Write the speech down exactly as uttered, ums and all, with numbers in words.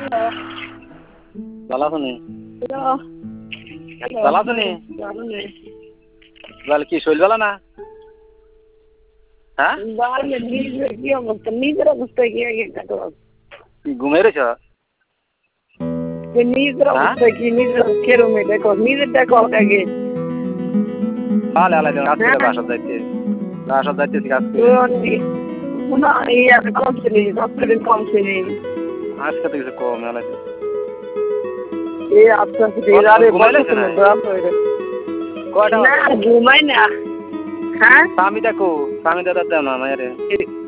ভালো আছো নি? ভালো আছো নি? কি শরীর ভালো না? হ্যাঁ কি অবস্থা নিজের অবস্থা কি আগে ঘুমিয়ে রয়েছ? নিজের অবস্থা কি নিজের কেরমে দেখো নিজের দেখো আগে ভালো আলাই দেন আজকে বাসার যাইতে বাসার যাইতেছি আজকে না এই আর কমছে নি দশ দিন কমছে নি আজকে তো কিছু কম আলাই এই আস্তে আস্তে আরে কয়টা না ঘুমাই না হ্যাঁ স্বামী দেখো স্বামী দাদা দেও না মায়ের